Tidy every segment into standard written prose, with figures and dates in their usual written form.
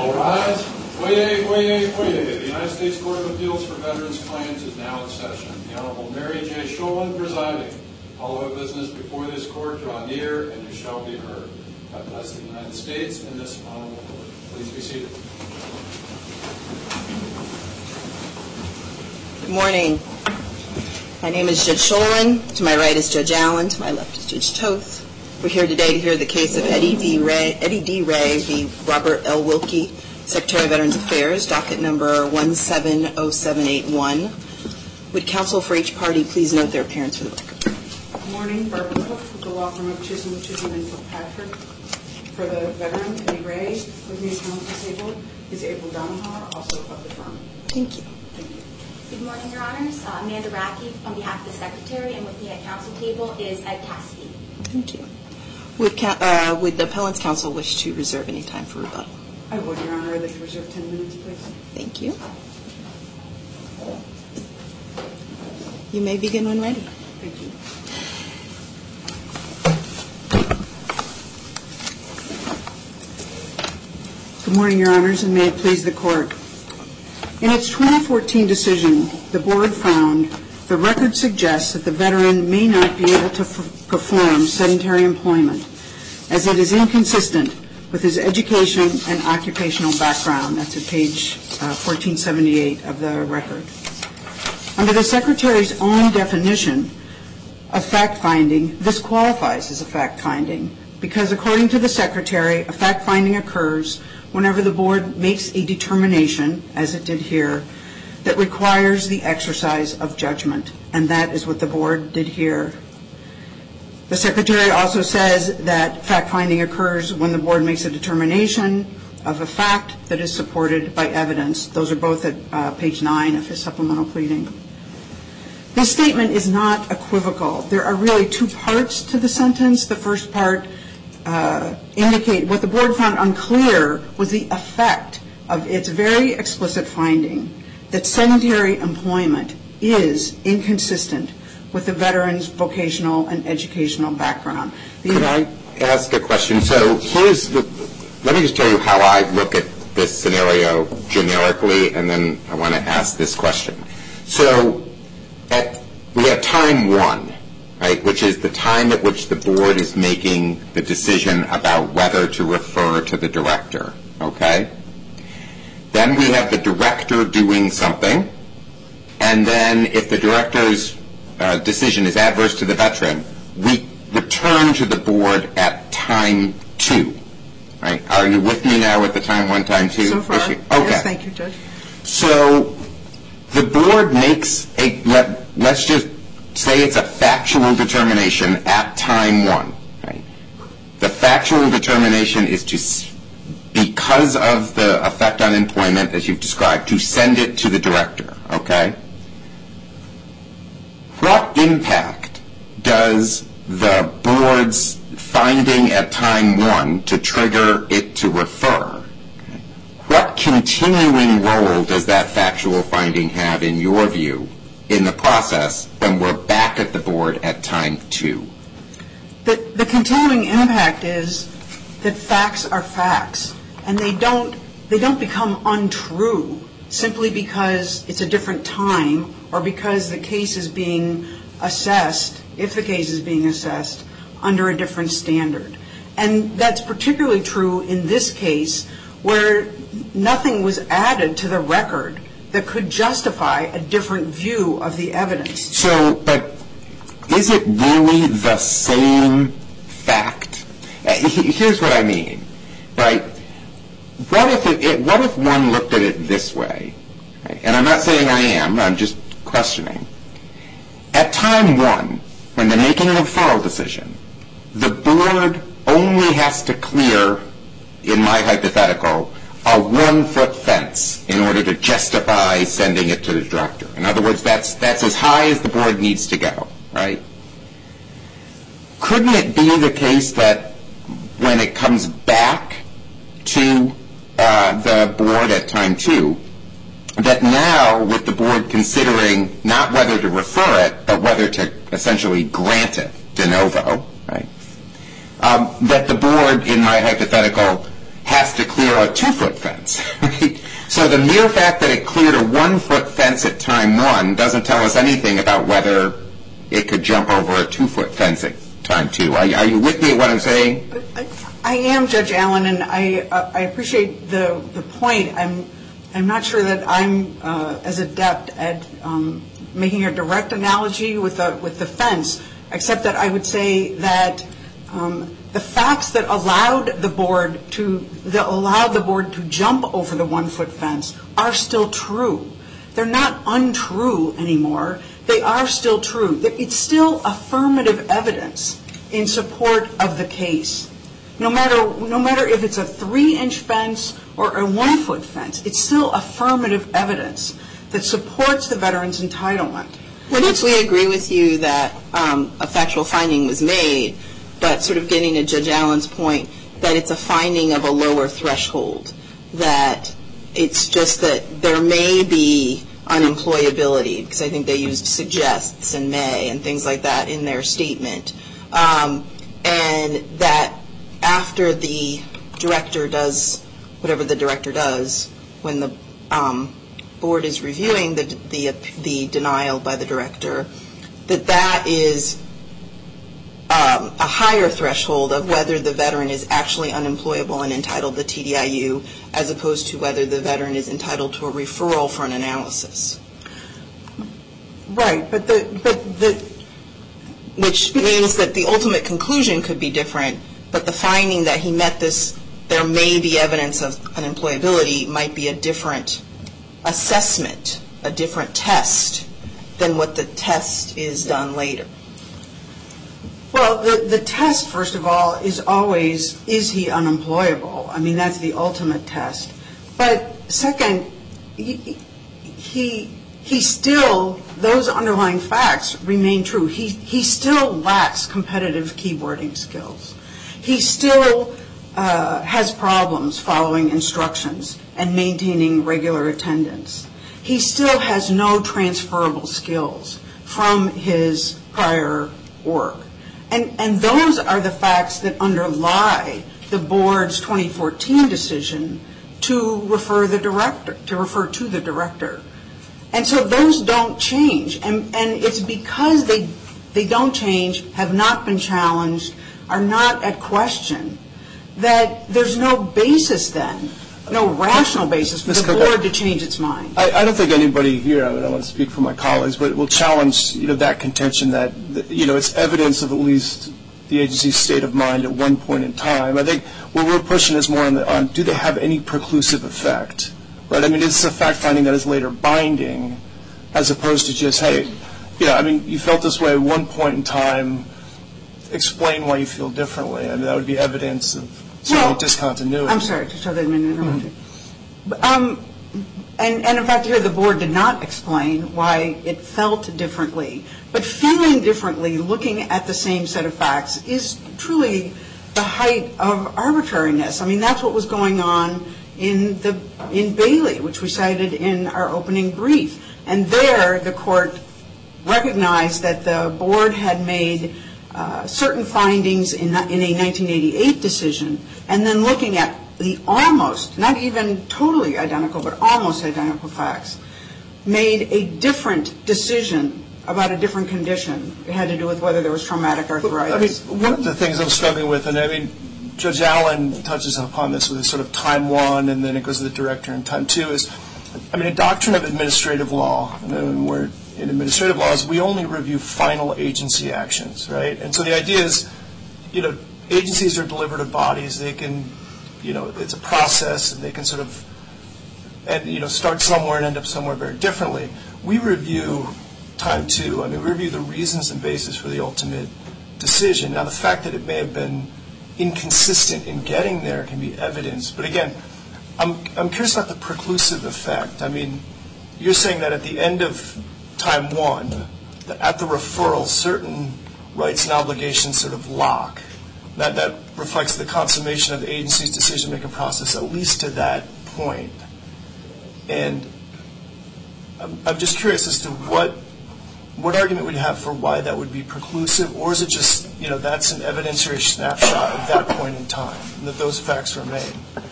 All rise. Oyez, oyez, oyez. The United States Court of Appeals for Veterans Claims is now in session. The Honorable Mary J. Sholin presiding. All of business before this court draw near, and you shall be heard. God bless the United States and this honorable court. Please be seated. Good morning. My name is Judge Sholin. To my right is Judge Allen. To my left is Judge Toth. We're here today to hear the case of Eddie D. Ray v. Robert L. Wilkie, Secretary of Veterans Affairs, docket number 170781. Would counsel for each party please note their appearance for the record? Good morning. Barbara Cook with the law firm of Chisholm and Kilpatrick. For the veteran, Eddie Ray, with me is counsel disabled, is April Donahoe, also of the firm. Thank you. Thank you. Good morning, Your Honors. Amanda Racky on behalf of the Secretary, and with me at counsel table is Ed Cassidy. Thank you. Would the appellant's counsel wish to reserve any time for rebuttal? I would, Your Honor. I'd like to reserve 10 minutes, please. Thank you. You may begin when ready. Thank you. Good morning, Your Honors, and may it please the Court. In its 2014 decision, the Board found the record suggests that the veteran may not be able to perform sedentary employment, as it is inconsistent with his education and occupational background. That's at page 1478 of the record. Under the Secretary's own definition of fact-finding, this qualifies as a fact-finding because, according to the Secretary, a fact-finding occurs whenever the Board makes a determination, as it did here, that requires the exercise of judgment, and that is what the Board did here. The Secretary also says that fact-finding occurs when the Board makes a determination of a fact that is supported by evidence. Those are both at page 9 of his supplemental pleading. This statement is not equivocal. There are really two parts to the sentence. The first part indicate what the Board found unclear was the effect of its very explicit finding that sedentary employment is inconsistent with the veteran's vocational and educational background. Could I ask a question? So let me just tell you how I look at this scenario generically, and then I want to ask this question. So we have time 1, right, which is the time at which the Board is making the decision about whether to refer to the director, okay? Then we have the director doing something, and then if the director's decision is adverse to the veteran, we return to the Board at time 2, right? Are you with me now with the time 1, time 2 so far, issue? Okay. Yes, thank you, Judge. So the Board makes let's just say it's a factual determination at time 1, right? The factual determination is because of the effect on employment, as you've described, to send it to the director, okay? What impact does the Board's finding at time 1 to trigger it to refer? What continuing role does that factual finding have, in your view, in the process when we're back at the Board at time 2? The continuing impact is that facts are facts, and they don't become untrue simply because it's a different time or because the case is being assessed, if the case is being assessed, under a different standard. And that's particularly true in this case where nothing was added to the record that could justify a different view of the evidence. So, but is it really the same fact? Here's what I mean, right? What if one looked at it this way? Right? And I'm not saying I am, I'm just questioning. At time 1, when they're making a referral decision, the Board only has to clear, in my hypothetical, a 1-foot fence in order to justify sending it to the director. In other words, that's as high as the Board needs to go, right? Couldn't it be the case that when it comes back to the Board at time 2, that now with the Board considering not whether to refer it, but whether to essentially grant it de novo, right? That the Board, in my hypothetical, has to clear a 2-foot fence, right? So the mere fact that it cleared a 1-foot fence at time 1 doesn't tell us anything about whether it could jump over a 2-foot fence at time 2. Are you with me at what I'm saying? I am, Judge Allen, and I appreciate the point. I'm not sure that I'm as adept at making a direct analogy with the fence, except that I would say that the facts that allowed the board to jump over the 1-foot fence are still true. They're not untrue anymore. They are still true. It's still affirmative evidence in support of the case. No matter if it's a 3-inch fence or a 1-foot fence, it's still affirmative evidence that supports the veteran's entitlement. What if we agree with you that a factual finding was made, but sort of getting to Judge Allen's point, that it's a finding of a lower threshold, that it's just that there may be unemployability, because I think they used suggests and may and things like that in their statement, and that after the director does whatever the director does, when the board is reviewing the denial by the director, that is a higher threshold of whether the veteran is actually unemployable and entitled to TDIU, as opposed to whether the veteran is entitled to a referral for an analysis. Right, but which means that the ultimate conclusion could be different, but the finding that he met this, there may be evidence of unemployability, might be a different assessment, a different test than what the test is done later. Well, the test, first of all, is always, is he unemployable? I mean, that's the ultimate test. But second, he still, those underlying facts remain true. He still lacks competitive keyboarding skills. He still has problems following instructions and maintaining regular attendance. He still has no transferable skills from his prior work. And those are the facts that underlie the board's 2014 decision to refer to the director. And so those don't change. And it's because they don't change, have not been challenged, are not at question, that there's no basis then, no rational basis for the board to change its mind. I don't think anybody here, I don't want to speak for my colleagues, but will challenge that contention that it's evidence of at least the agency's state of mind at one point in time. I think what we're pushing is more on do they have any preclusive effect? Right? I mean, it's a fact finding that is later binding, as opposed to just, hey, you felt this way at one point in time, explain why you feel differently. I mean, that would be evidence of discontinuity. I'm sorry, just so that I didn't interrupt you. And in fact, here the board did not explain why it felt differently. But feeling differently, looking at the same set of facts, is truly the height of arbitrariness. I mean, that's what was going on in Bailey, which we cited in our opening brief. And there, the court recognized that the board had made certain findings in a 1988 decision, and then looking at the almost, not even totally identical, but almost identical facts, made a different decision about a different condition. It had to do with whether there was traumatic arthritis. I mean, one of the things I'm struggling with, and I mean, Judge Allen touches upon this with a sort of time one, and then it goes to the director in time two, is, I mean, a doctrine of administrative law, and we're in administrative laws, we only review final agency actions, right? And so the idea is, agencies are deliberative bodies. They can, it's a process, and they can sort of, start somewhere and end up somewhere very differently. We review time two. I mean, we review the reasons and basis for the ultimate decision. Now, the fact that it may have been inconsistent in getting there can be evidence. But again, I'm curious about the preclusive effect. I mean, you're saying that at the end of time one, that at the referral, certain rights and obligations sort of lock. That reflects the consummation of the agency's decision-making process, at least to that point. And I'm just curious as to what argument would you have for why that would be preclusive, or is it just, that's an evidentiary snapshot of that point in time, and that those facts were made?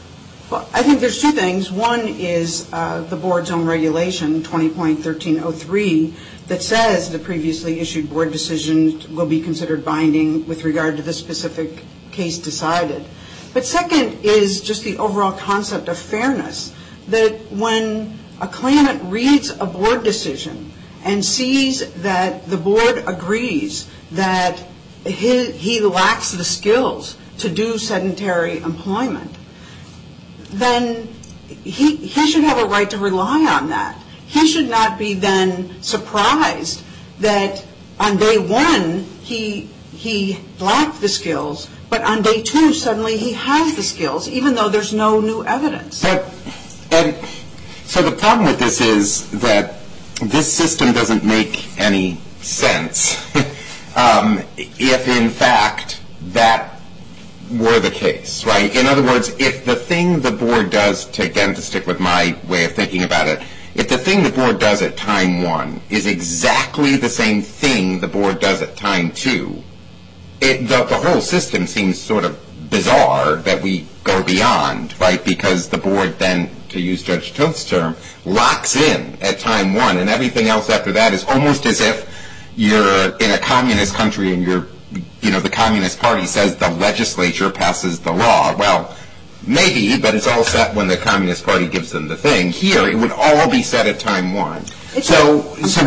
Well, I think there's two things. One is the board's own regulation, 20.1303, that says the previously issued board decision will be considered binding with regard to the specific case decided. But second is just the overall concept of fairness, that when a claimant reads a board decision and sees that the board agrees that he lacks the skills to do sedentary employment, then he should have a right to rely on that. He should not be then surprised that on day one he lacked the skills, but on day two suddenly he has the skills, even though there's no new evidence. So the problem with this is that this system doesn't make any sense if in fact that were the case, right? In other words, if the thing the board does, to stick with my way of thinking about it, if the thing the board does at time one is exactly the same thing the board does at time two, the whole system seems sort of bizarre that we go beyond, right? Because the board then, to use Judge Toth's term, locks in at time one, and everything else after that is almost as if you're in a communist country and the Communist Party says the legislature passes the law. Well, maybe, but it's all set when the Communist Party gives them the thing. Here, it would all be set at time one. So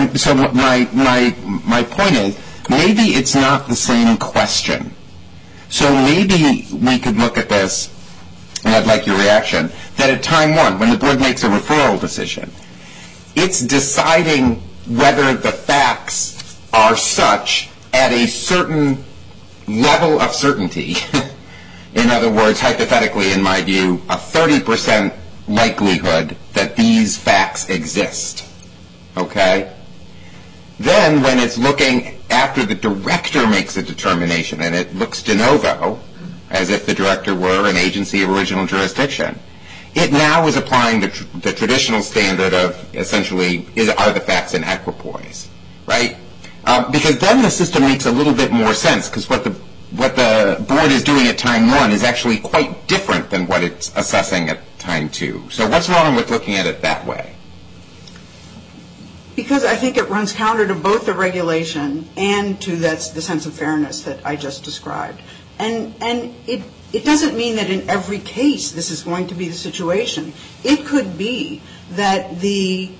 my point is, maybe it's not the same question. So maybe we could look at this, and I'd like your reaction, that at time one, when the board makes a referral decision, it's deciding whether the facts are such at a certain level of certainty. In other words, hypothetically, in my view, a 30% likelihood that these facts exist. Okay? Then, when it's looking after the director makes a determination, and it looks de novo, as if the director were an agency of original jurisdiction, it now is applying the traditional standard of, essentially, are the facts in equipoise, right? Because then the system makes a little bit more sense, because what the board is doing at time one is actually quite different than what it's assessing at time two. So what's wrong with looking at it that way? Because I think it runs counter to both the regulation and to the sense of fairness that I just described. And it doesn't mean that in every case this is going to be the situation. It could be that the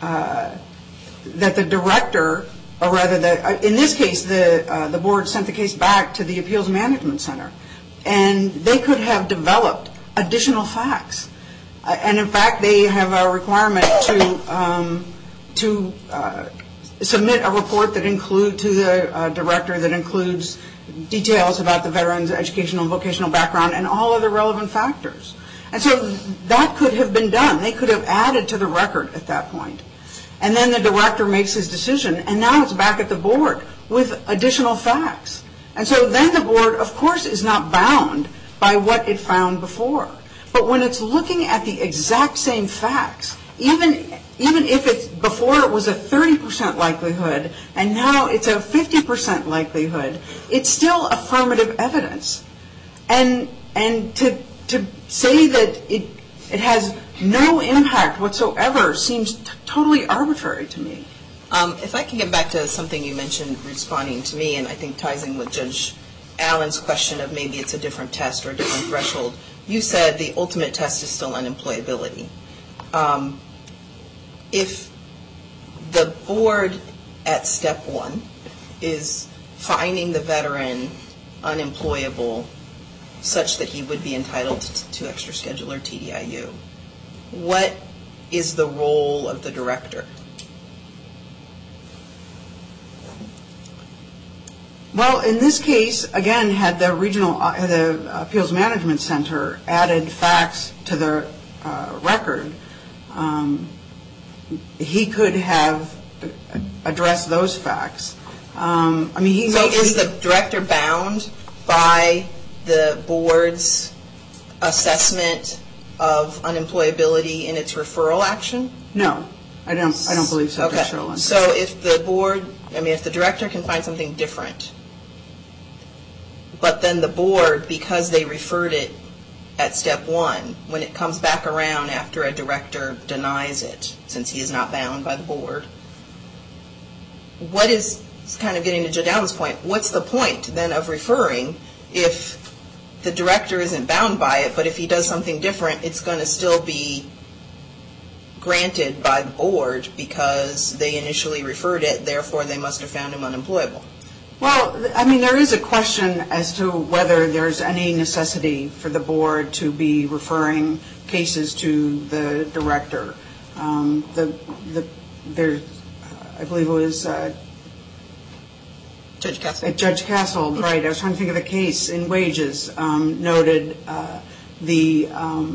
director, or rather, in this case, the board sent the case back to the Appeals Management Center, and they could have developed additional facts. And in fact, they have a requirement to submit a report that include to the director that includes details about the veteran's educational and vocational background and all other relevant factors. And so that could have been done. They could have added to the record at that point. And then the director makes his decision, and now it's back at the board with additional facts. And so then the board, of course, is not bound by what it found before. But when it's looking at the exact same facts, even if it's before it was a 30% likelihood and now it's a 50% likelihood, it's still affirmative evidence. And to say that it has no impact whatsoever seems totally arbitrary to me. If I can get back to something you mentioned responding to me, and I think ties in with Judge Allen's question of maybe it's a different test or a different threshold. You said the ultimate test is still unemployability. If the board at step one is finding the veteran unemployable such that he would be entitled to extra schedule or TDIU, what is the role of the director? Well, in this case, again, had the the Appeals Management Center added facts to the record, he could have addressed those facts. Is the director bound by the board's assessment of unemployability in its referral action? No, I don't believe so. Okay. So if the director can find something different, but then the board, because they referred it at step one, when it comes back around after a director denies it, since he is not bound by the board, what is, kind of getting to Judge Allen's point, what's the point then of referring if the director isn't bound by it, but if he does something different, it's going to still be granted by the board because they initially referred it, therefore they must have found him unemployable? Well, I mean, there is a question as to whether there's any necessity for the board to be referring cases to the director. I believe it was Judge Castle. Judge Castle, right. I was trying to think of the case in wages, noted the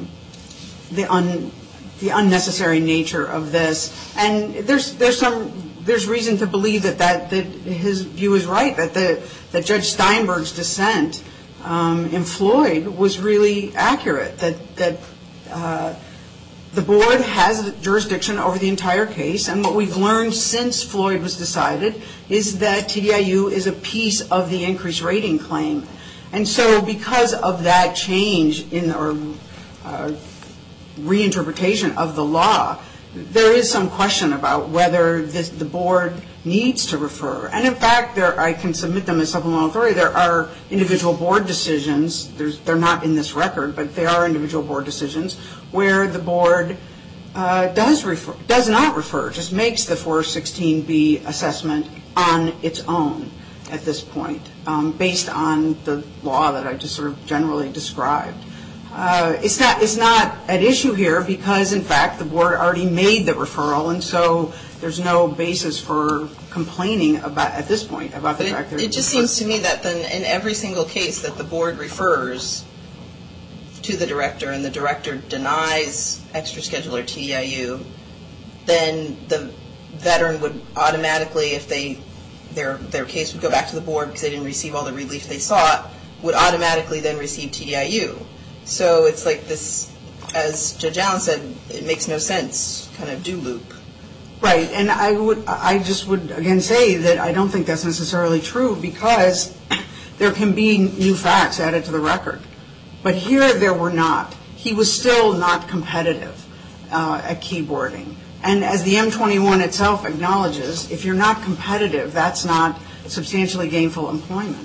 unnecessary nature of this. And there's reason to believe that his view is right, that Judge Steinberg's dissent in Floyd was really accurate, that the board has jurisdiction over the entire case, and what we've learned since Floyd was decided is that TDIU is a piece of the increased rating claim. And so because of that change in or reinterpretation of the law, there is some question about whether the board needs to refer. And in fact, I can submit them as supplemental authority. There are individual board decisions. They're not in this record, but they are individual board decisions where the board does not refer, just makes the 416B assessment on its own at this point, based on the law that I just sort of generally described. It's not at issue here because, in fact, the board already made the referral, and so there's no basis for complaining about at this point about the fact that it just seems to me that then in every single case that the board refers to the director and the director denies extra scheduler TDIU, then the veteran would automatically, if their case would go back to the board because they didn't receive all the relief they sought, would automatically then receive TDIU. So it's like this, as Judge Allen said, it makes no sense, kind of do loop. Right, and I just would again say that I don't think that's necessarily true because there can be new facts added to the record. But here there were not. He was still not competitive at keyboarding. And as the M21 itself acknowledges, if you're not competitive, that's not substantially gainful employment.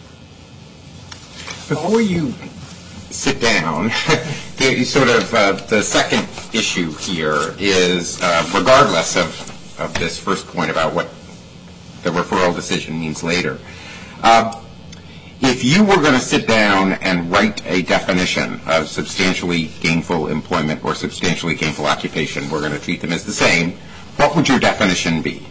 Before you sit down, the second issue here is, regardless of this first point about what the referral decision means later, if you were going to sit down and write a definition of substantially gainful employment or substantially gainful occupation, we're going to treat them as the same, what would your definition be?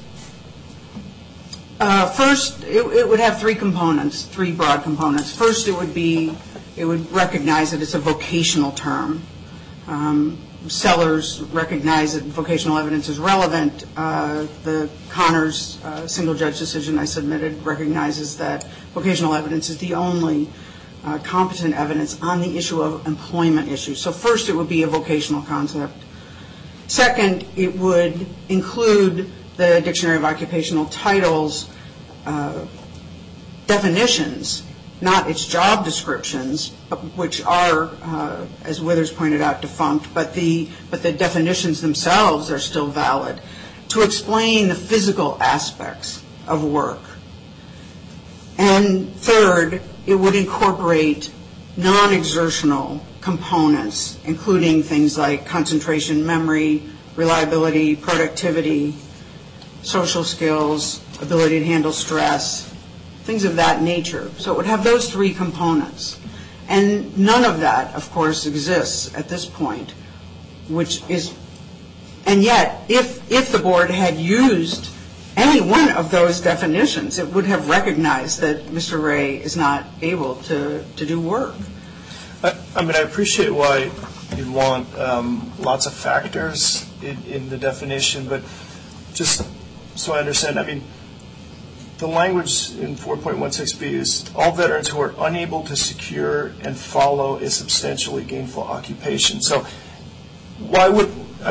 First, it would have three broad components. First, it would recognize that it's a vocational term. Sellers recognize that vocational evidence is relevant. The Connors single judge decision I submitted recognizes that vocational evidence is the only competent evidence on the issue of employment issues. So first, it would be a vocational concept. Second, it would include the Dictionary of Occupational Titles definitions, not its job descriptions, which are, as Withers pointed out, defunct, but the definitions themselves are still valid, to explain the physical aspects of work. And third, it would incorporate non-exertional components, including things like concentration, memory, reliability, productivity, social skills, ability to handle stress, things of that nature. So it would have those three components. And none of that, of course, exists at this point, and yet, if the board had used any one of those definitions, it would have recognized that Mr. Ray is not able to do work. I mean, I appreciate why you'd want lots of factors in the definition, but just so I understand, I mean, the language in 4.16b is all veterans who are unable to secure and follow a substantially gainful occupation. So why would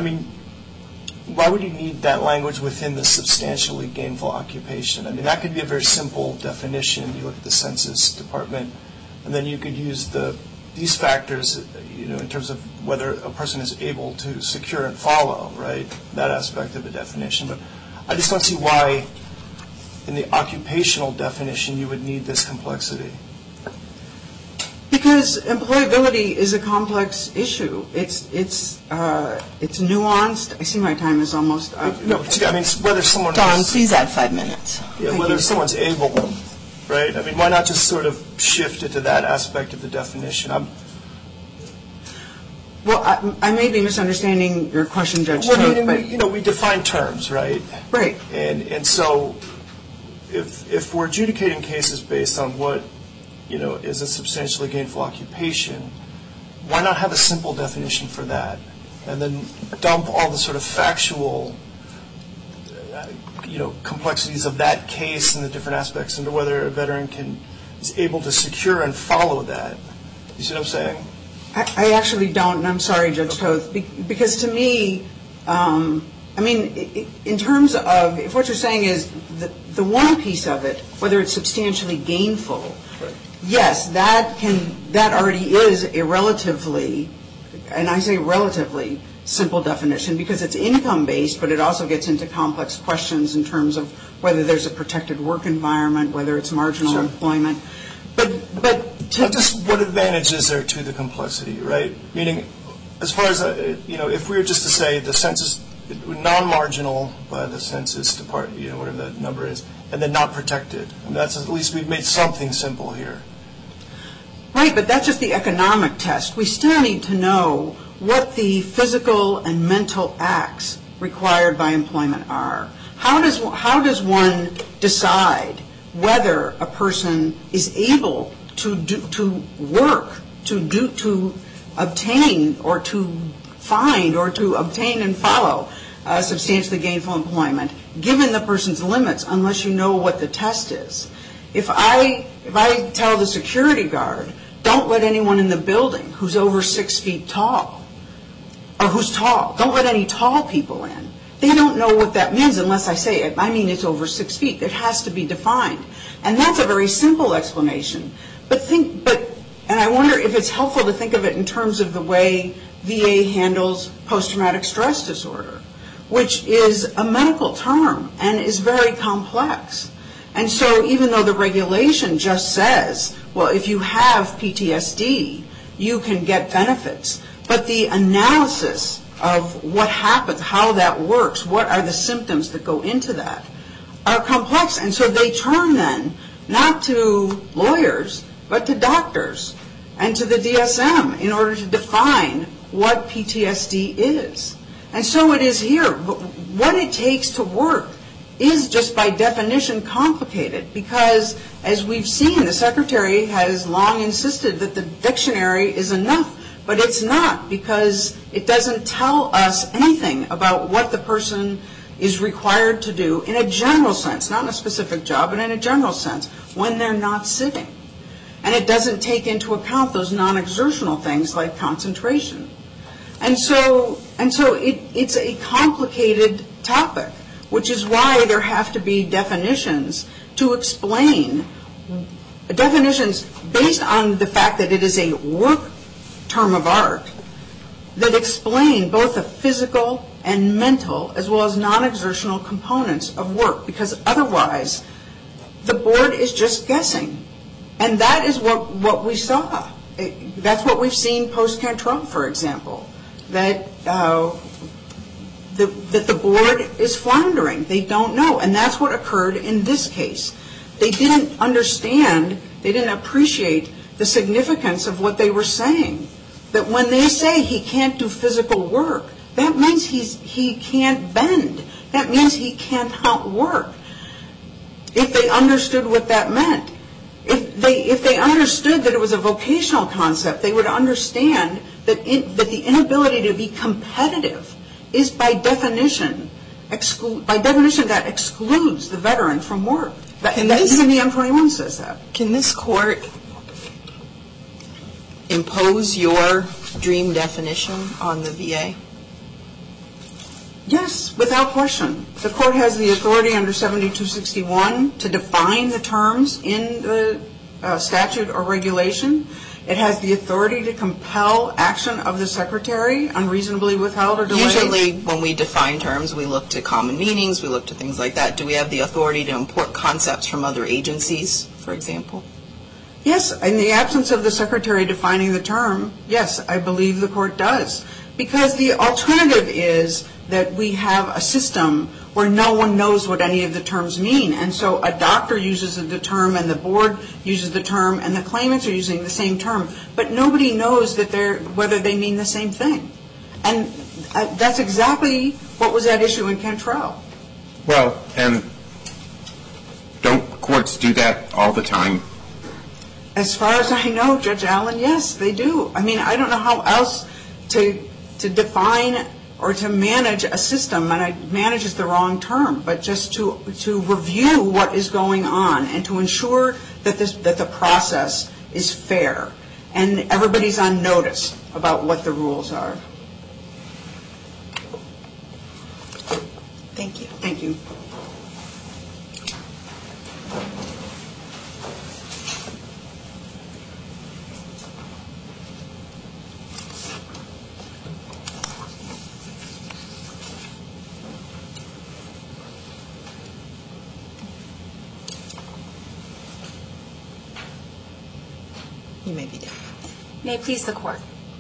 you need that language within the substantially gainful occupation? I mean, that could be a very simple definition. You look at the Census Department, and then you could use the these factors, in terms of whether a person is able to secure and follow, right, that aspect of the definition. But I just don't see why in the occupational definition you would need this complexity. Because employability is a complex issue. It's nuanced. I see my time is almost up. No, I mean, whether someone... Don, please add 5 minutes. Yeah, whether someone's able, right? I mean, why not just sort of shift it to that aspect of the definition? Well, I may be misunderstanding your question, Judge Toth, but... we define terms, right? Right. And so if we're adjudicating cases based on what, is a substantially gainful occupation, why not have a simple definition for that? And then dump all the sort of factual, complexities of that case and the different aspects into whether a veteran is able to secure and follow that. You see what I'm saying? I actually don't, and I'm sorry, Judge Toth, because to me, in terms of, if what you're saying is the one piece of it, whether it's substantially gainful, right. Yes, that already is a relatively, and I say relatively, simple definition because it's income-based, but it also gets into complex questions in terms of whether there's a protected work environment, whether it's marginal employment. But just what advantage is there to the complexity, right? Meaning, as far as, if we were just to say the census, non-marginal by the census department, whatever that number is, and then not protected. And that's at least we've made something simple here. Right, but that's just the economic test. We still need to know what the physical and mental acts required by employment are. How does one decide whether a person is able to work, to obtain or to find or to obtain and follow substantially gainful employment, given the person's limits, unless you know what the test is? If I tell the security guard, don't let anyone in the building who's over 6 feet tall, or who's tall, don't let any tall people in, they don't know what that means unless I say it. I mean it's over 6 feet. It has to be defined. And that's a very simple explanation. And I wonder if it's helpful to think of it in terms of the way VA handles post-traumatic stress disorder, which is a medical term and is very complex. And so even though the regulation just says, well, if you have PTSD, you can get benefits, but the analysis of what happens, how that works, what are the symptoms that go into that, are complex. And so they turn then not to lawyers, but to doctors and to the DSM in order to define what PTSD is. And so it is here. What it takes to work is just by definition complicated because, as we've seen, the Secretary has long insisted that the dictionary is enough, but it's not because it doesn't tell us anything about what the person is required to do in a general sense, not in a specific job, but in a general sense, when they're not sitting. And it doesn't take into account those non-exertional things like concentration. And so it's a complicated topic, which is why there have to be definitions to explain, definitions based on the fact that it is a work term of art that explain both the physical and mental as well as non-exertional components of work, because otherwise the board is just guessing. And that is what we saw. That's what we've seen post-Cantrell, for example, that the board is floundering. They don't know. And that's what occurred in this case. They didn't understand, they didn't appreciate the significance of what they were saying. That when they say he can't do physical work, that means he can't bend. That means he cannot work. If they understood what that meant, if they understood that it was a vocational concept, they would understand that the inability to be competitive is by definition that excludes the veteran from work. Even the M21 says that. Can this court impose your dream definition on the VA? Yes, without question. The court has the authority under 7261 to define the terms in the statute or regulation. It has the authority to compel action of the Secretary, unreasonably withheld or delayed. Usually when we define terms, we look to common meanings, we look to things like that. Do we have the authority to import concepts from other agencies, for example? Yes, in the absence of the Secretary defining the term, yes, I believe the Court does. Because the alternative is that we have a system where no one knows what any of the terms mean. And so a doctor uses the term and the board uses the term and the claimants are using the same term. But nobody knows that whether they mean the same thing. And that's exactly what was at issue in Cantrell. Well, and don't courts do that all the time? As far as I know, Judge Allen, yes, they do. I mean, I don't know how else to define or to manage a system, and manage is the wrong term, but just to review what is going on and to ensure that the process is fair and everybody's on notice about what the rules are. Thank you. Thank you. You may begin. May it please the Court.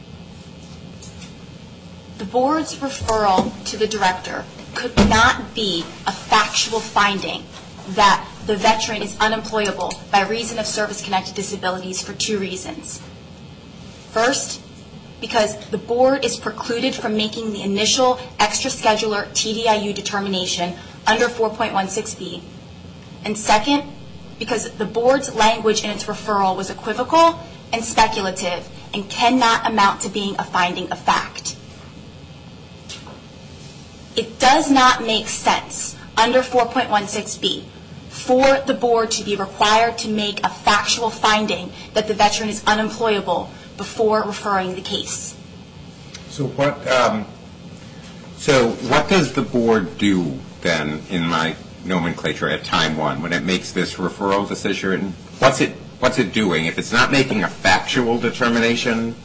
The Board's referral to the Director could not be a factual finding that the veteran is unemployable by reason of service-connected disabilities for two reasons. First, because the Board is precluded from making the initial extra-scheduler TDIU determination under 4.16b. And second, because the Board's language in its referral was equivocal and speculative and cannot amount to being a finding of fact. It does not make sense under 4.16b for the Board to be required to make a factual finding that the veteran is unemployable before referring the case. So what does the Board do then in my nomenclature at time one when it makes this referral decision? What's it doing? If it's not making a factual determination,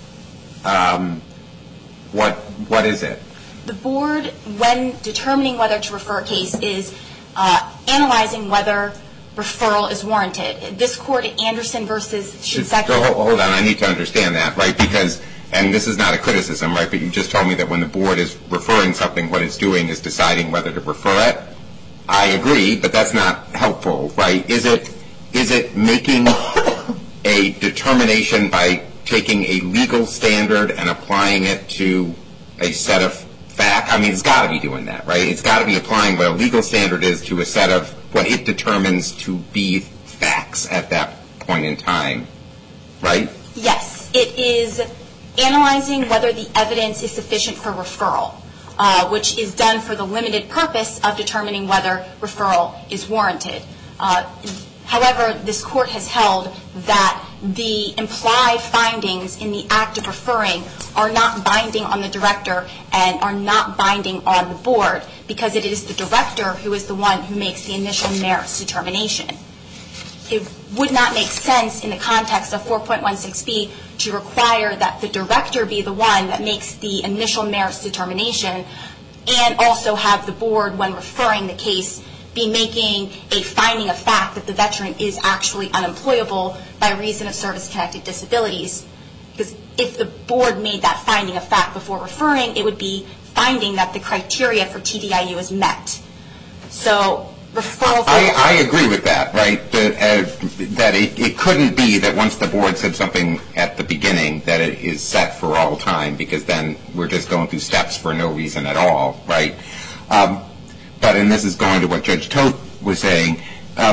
what is it? The Board, when determining whether to refer a case, is analyzing whether referral is warranted. This Court at Anderson versus Shinseki. Hold on, I need to understand that, right? Because, and this is not a criticism, right? But you just told me that when the Board is referring something, what it's doing is deciding whether to refer it. I agree, but that's not helpful, right? Is it making a determination by taking a legal standard and applying it to a set of facts? I mean, it's got to be doing that, right? It's got to be applying what a legal standard is to a set of what it determines to be facts at that point in time, right? Yes, it is analyzing whether the evidence is sufficient for referral, which is done for the limited purpose of determining whether referral is warranted. However, this Court has held that the implied findings in the act of referring are not binding on the Director and are not binding on the Board because it is the Director who is the one who makes the initial merits determination. It would not make sense in the context of 4.16b to require that the Director be the one that makes the initial merits determination and also have the Board, when referring the case, be making a finding of fact that the veteran is actually unemployable by reason of service-connected disabilities. Because if the Board made that finding of fact before referring, it would be finding that the criteria for TDIU is met. So referral... I agree with that, right? That it couldn't be that once the Board said something at the beginning that it is set for all time, because then we're just going through steps for no reason at all, right? But, and this is going to what Judge Toth was saying,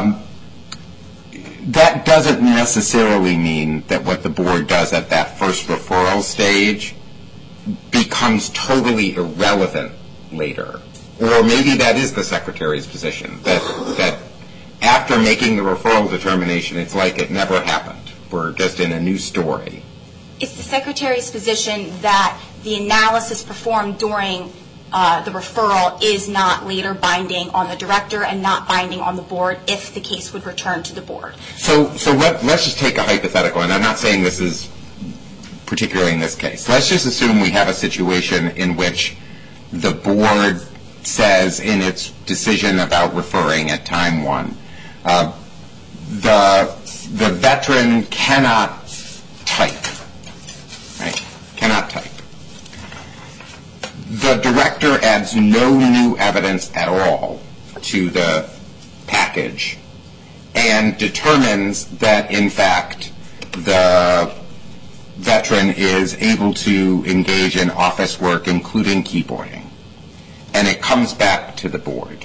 that doesn't necessarily mean that what the Board does at that first referral stage becomes totally irrelevant later. Or maybe that is the Secretary's position, that after making the referral determination, it's like it never happened. We're just in a new story. It's the Secretary's position that the analysis performed during the referral is not later binding on the director and not binding on the board if the case would return to the board. So let's just take a hypothetical, and I'm not saying this is particularly in this case. Let's just assume we have a situation in which the board says in its decision about referring at time 1, the veteran cannot type, right? Cannot type. The director adds no new evidence at all to the package and determines that, in fact, the veteran is able to engage in office work, including keyboarding, and it comes back to the board.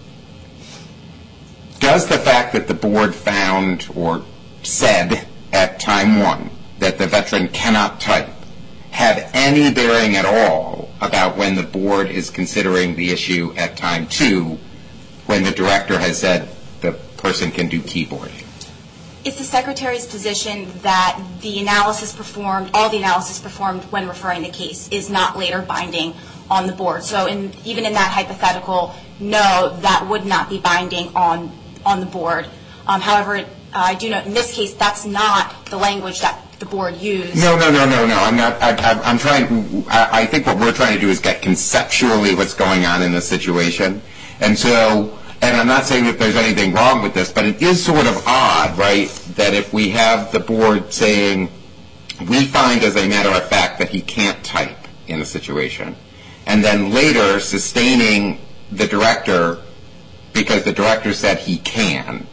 Does the fact that the board found or said at time 1 that the veteran cannot type have any bearing at all about when the board is considering the issue at time 2 when the director has said the person can do keyboarding? It's the Secretary's position that the analysis performed, all the analysis performed when referring the case is not later binding on the board. So even in that hypothetical, no, that would not be binding on the board. However, I do note in this case that's not the language that the board used. No. I'm not. I'm trying. I think what we're trying to do is get conceptually what's going on in the situation, and so. And I'm not saying that there's anything wrong with this, but it is sort of odd, right, that if we have the board saying, we find as a matter of fact that he can't type in a situation, and then later sustaining the director because the director said he can,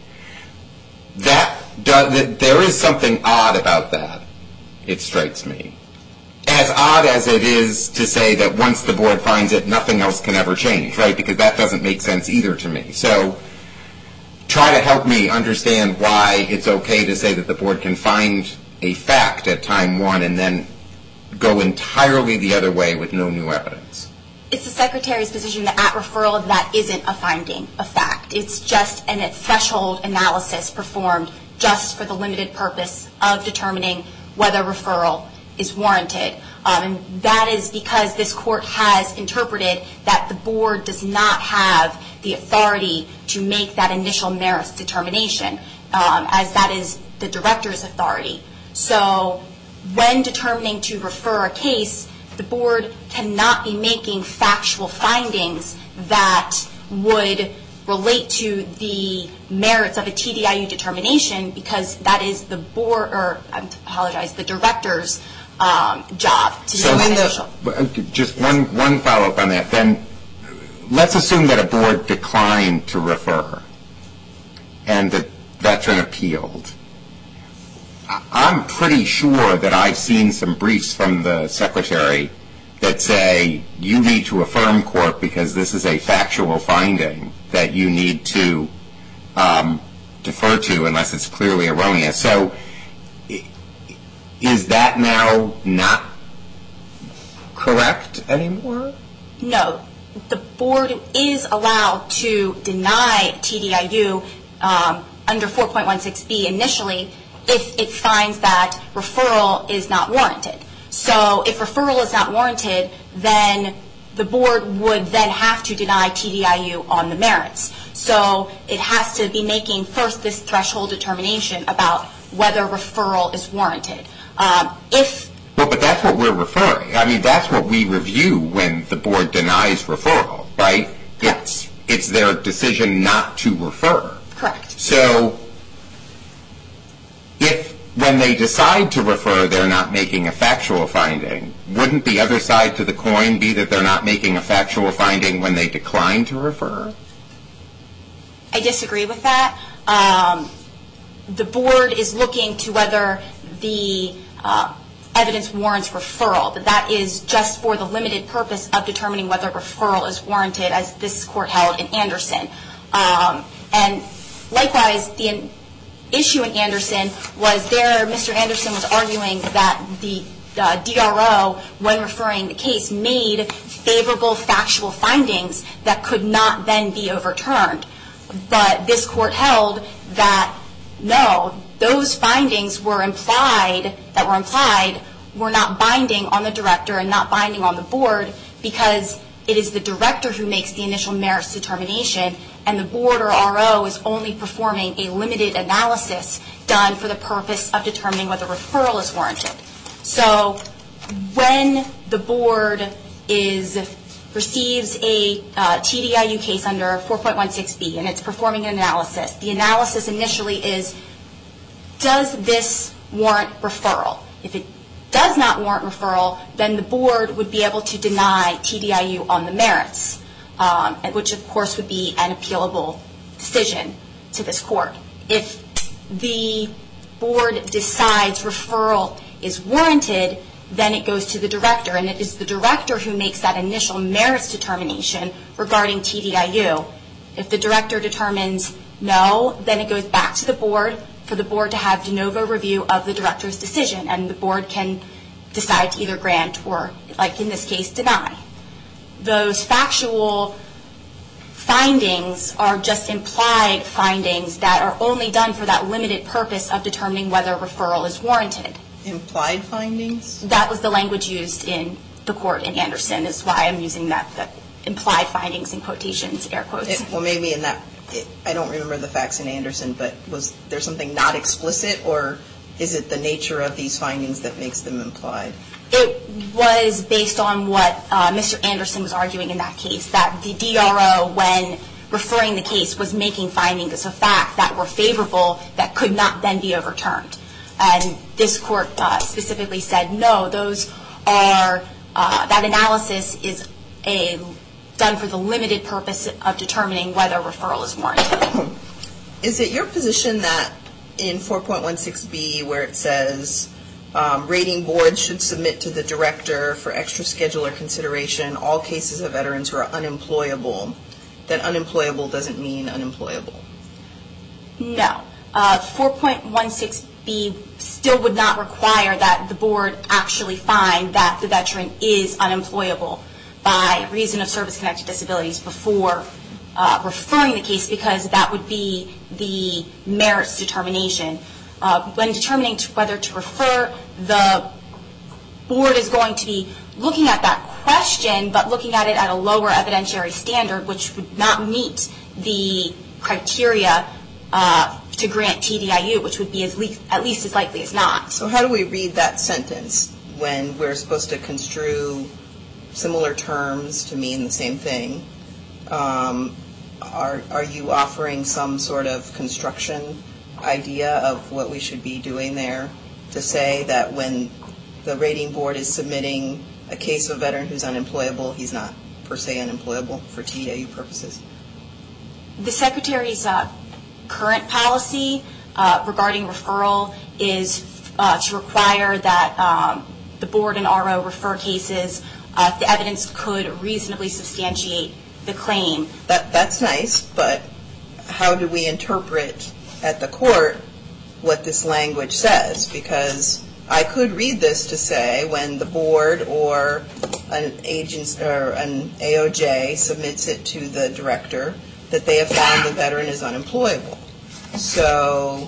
there is something odd about that, it strikes me. As odd as it is to say that once the board finds it, nothing else can ever change, right? Because that doesn't make sense either to me. So try to help me understand why it's okay to say that the board can find a fact at time 1 and then go entirely the other way with no new evidence. It's the Secretary's position that at referral that isn't a finding of fact. It's just a threshold analysis performed just for the limited purpose of determining whether referral is warranted. And that is because this court has interpreted that the board does not have the authority to make that initial merits determination, as that is the director's authority. So when determining to refer a case, the board cannot be making factual findings that would relate to the merits of a TDIU determination, because that is the board, or I apologize, the director's job to do that initial. Just one follow-up on that. Then let's assume that a board declined to refer and the veteran appealed. I'm pretty sure that I've seen some briefs from the Secretary that say you need to affirm court because this is a factual finding that you need to defer to unless it's clearly erroneous. So is that now not correct anymore? No. The board is allowed to deny TDIU under 4.16b initially if it finds that referral is not warranted. So if referral is not warranted, then the board would then have to deny TDIU on the merits. So it has to be making first this threshold determination about whether referral is warranted. But that's what we're referring. I mean, that's what we review when the board denies referral, right? Correct. It's their decision not to refer. Correct. So if when they decide to refer they're not making a factual finding, wouldn't the other side to the coin be that they're not making a factual finding when they decline to refer? I disagree with that. The board is looking to whether the evidence warrants referral, but that is just for the limited purpose of determining whether referral is warranted, as this court held in Anderson. And likewise, the issue in Anderson was there, Mr. Anderson was arguing that the DRO, when referring the case, made favorable factual findings that could not then be overturned. But this court held that, no, those findings were implied, were not binding on the director and not binding on the board because it is the director who makes the initial merits determination, and the board or RO is only performing a limited analysis done for the purpose of determining whether referral is warranted. So when the board receives a TDIU case under 4.16b and it's performing an analysis, the analysis initially is, does this warrant referral? If it does not warrant referral, then the board would be able to deny TDIU on the merits, which of course would be an appealable decision to this court. If the board decides referral is warranted, then it goes to the director, and it is the director who makes that initial merits determination regarding TDIU. If the director determines no, then it goes back to the board for the board to have de novo review of the director's decision, and the board can decide to either grant or, like in this case, deny. Those factual findings are just implied findings that are only done for that limited purpose of determining whether referral is warranted. Implied findings? That was the language used in the court in Anderson, is why I'm using that implied findings in quotations, air quotes. Well, maybe in that, I don't remember the facts in Anderson, but was there something not explicit, or is it the nature of these findings that makes them implied? It was based on what Mr. Anderson was arguing in that case, that the DRO, when referring the case, was making findings of fact that were favorable that could not then be overturned. And this court specifically said, no, those are, that analysis is done for the limited purpose of determining whether referral is warranted. Is it your position that in 4.16b, where it says rating boards should submit to the director for extra scheduler consideration all cases of veterans who are unemployable, that unemployable doesn't mean unemployable? No. 4.16b still would not require that the board actually find that the veteran is unemployable by reason of service-connected disabilities before referring the case, because that would be the merits determination. When determining whether to refer, the board is going to be looking at that question, but looking at it at a lower evidentiary standard, which would not meet the criteria to grant TDIU, which would be at least as likely as not. So how do we read that sentence when we're supposed to construe similar terms to mean the same thing? Are you offering some sort of construction idea of what we should be doing there to say that when the rating board is submitting a case of a veteran who's unemployable, he's not per se unemployable for TDIU purposes? The Secretary's current policy regarding referral is to require that the board and RO refer cases if the evidence could reasonably substantiate the claim. That's nice, but how do we interpret at the court what this language says? Because I could read this to say when the board or an agency or an AOJ submits it to the director that they have found the veteran is unemployable. So,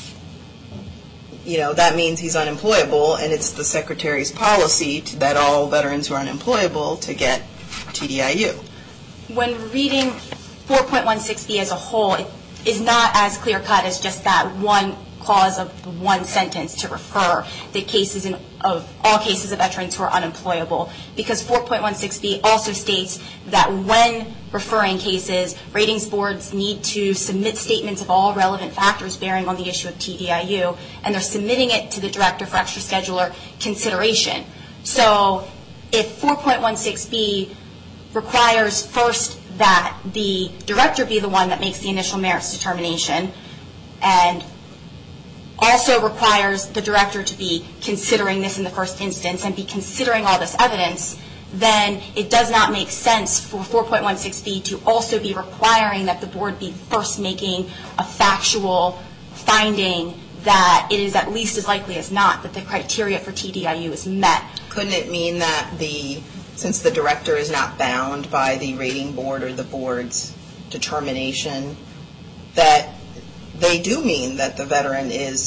that means he's unemployable, and it's the Secretary's policy that all veterans who are unemployable to get TDIU. When reading 4.16b as a whole, it is not as clear-cut as just that one clause of one sentence to refer the cases of all cases of veterans who are unemployable, because 4.16b also states that when referring cases, ratings boards need to submit statements of all relevant factors bearing on the issue of TDIU, and they're submitting it to the director for extra scheduler consideration. So if 4.16b requires first that the director be the one that makes the initial merits determination, and also requires the director to be considering this in the first instance and be considering all this evidence, then it does not make sense for 4.16b to also be requiring that the board be first making a factual finding that it is at least as likely as not that the criteria for TDIU is met. Couldn't it mean that since the director is not bound by the rating board or the board's determination, that they do mean that the veteran is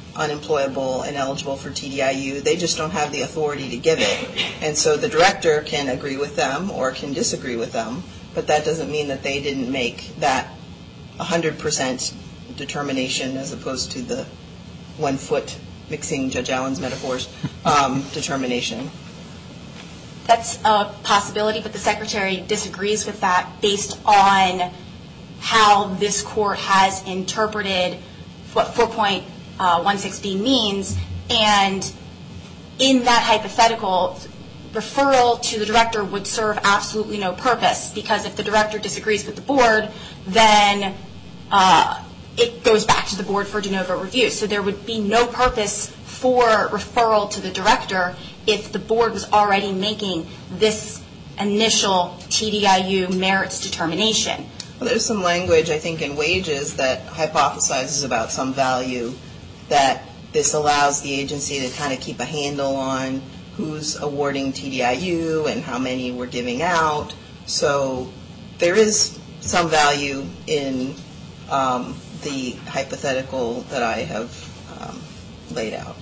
unemployable and eligible for TDIU. They just don't have the authority to give it. And so the director can agree with them or can disagree with them, but that doesn't mean that they didn't make that 100% determination as opposed to the 1 foot, mixing Judge Allen's metaphors, determination. That's a possibility, but the Secretary disagrees with that based on how this court has interpreted what 4.16b means. And in that hypothetical, referral to the director would serve absolutely no purpose, because if the director disagrees with the board, then it goes back to the board for de novo review. So there would be no purpose for referral to the director if the board was already making this initial TDIU merits determination. Well, there's some language, I think, in wages that hypothesizes about some value, that this allows the agency to kind of keep a handle on who's awarding TDIU and how many we're giving out. So there is some value in the hypothetical that I have laid out.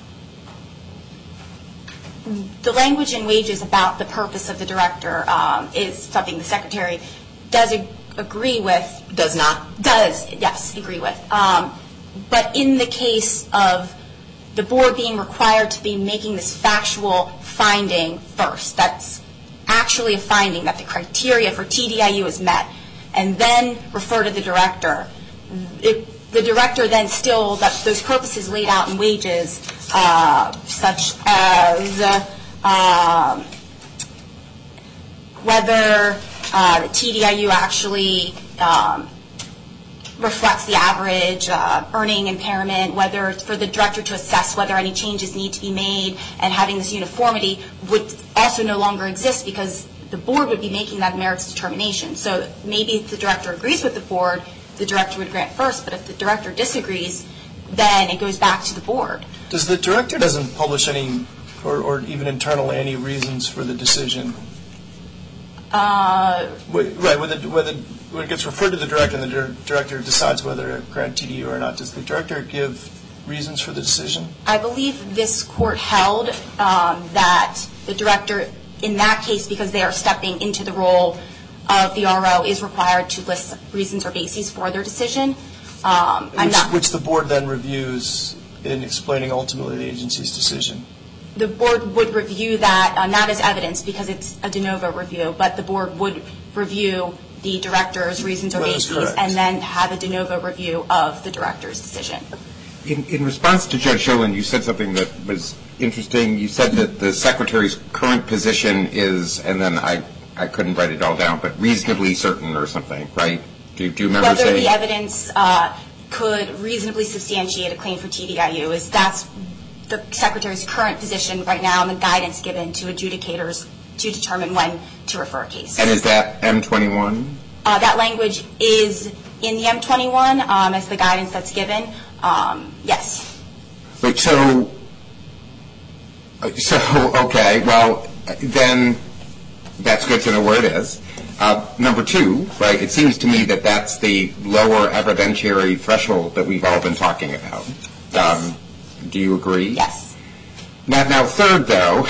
The language in wages about the purpose of the director is something the Secretary does agree with. Does not? Does, yes, agree with. But in the case of the board being required to be making this factual finding first, that's actually a finding that the criteria for TDIU is met, and then refer to the director. The director then still, those purposes laid out in wages, such as whether the TDIU actually reflects the average earning impairment, whether it's for the director to assess whether any changes need to be made, and having this uniformity would also no longer exist because the board would be making that merits determination. So maybe if the director agrees with the board, the director would grant first, but if the director disagrees, then it goes back to the board. Does the director doesn't publish any, or even internally, any reasons for the decision? Right, when it gets referred to the director and the director decides whether to grant TDIU or not, does the director give reasons for the decision? I believe this court held that the director, in that case, because they are stepping into the role of the RO, is required to list reasons or bases for their decision. Which the board then reviews in explaining ultimately the agency's decision. The board would review that, not as evidence because it's a de novo review, but the board would review the director's reasons or bases and then have a de novo review of the director's decision. In response to Judge Sholin, you said something that was interesting. You said that the Secretary's current position is, and then I couldn't write it all down, but reasonably certain or something, right? Do you remember saying? Whether the evidence could reasonably substantiate a claim for TDIU is that's the Secretary's current position right now and the guidance given to adjudicators to determine when to refer a case. And is that M21? That language is in the M21 as the guidance that's given. Yes. Wait, so okay, well, then that's good to know where it is. Number two, right, it seems to me that that's the lower evidentiary threshold that we've all been talking about. Yes. Do you agree? Yes. Now third, though,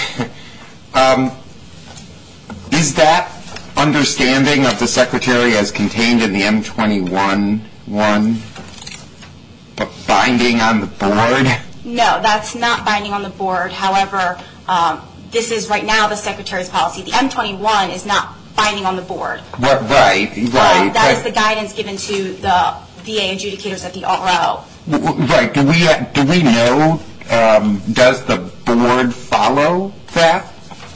is that understanding of the Secretary as contained in the M21 one binding on the board? No, that's not binding on the board. However, this is right now the Secretary's policy. The M21 is not binding on the board. Right. That is the guidance given to the VA adjudicators at the RO. Right. Do we know, does the board follow that?